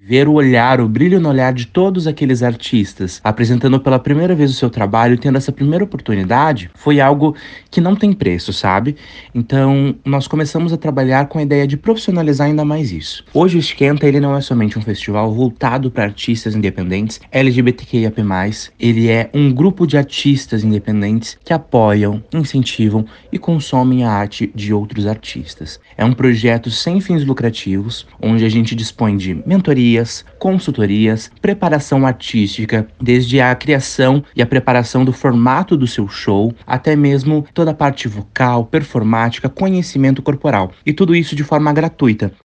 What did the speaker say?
Ver o olhar, o brilho no olhar de todos aqueles artistas apresentando pela primeira vez o seu trabalho, tendo essa primeira oportunidade, foi algo que não tem preço, sabe? Então, nós começamos a trabalhar com a ideia de profissionalizar ainda mais isso. Hoje o Esquenta, ele não é somente um festival voltado para artistas independentes LGBTQIAP+, ele é um grupo de artistas independentes que apoiam, incentivam e consomem a arte de outros artistas. É um projeto sem fins lucrativos, onde a gente dispõe de mentorias, consultorias, preparação artística, desde a criação e a preparação do formato do seu show, até mesmo toda a parte vocal, performática, conhecimento corporal. E tudo isso de forma gratuita.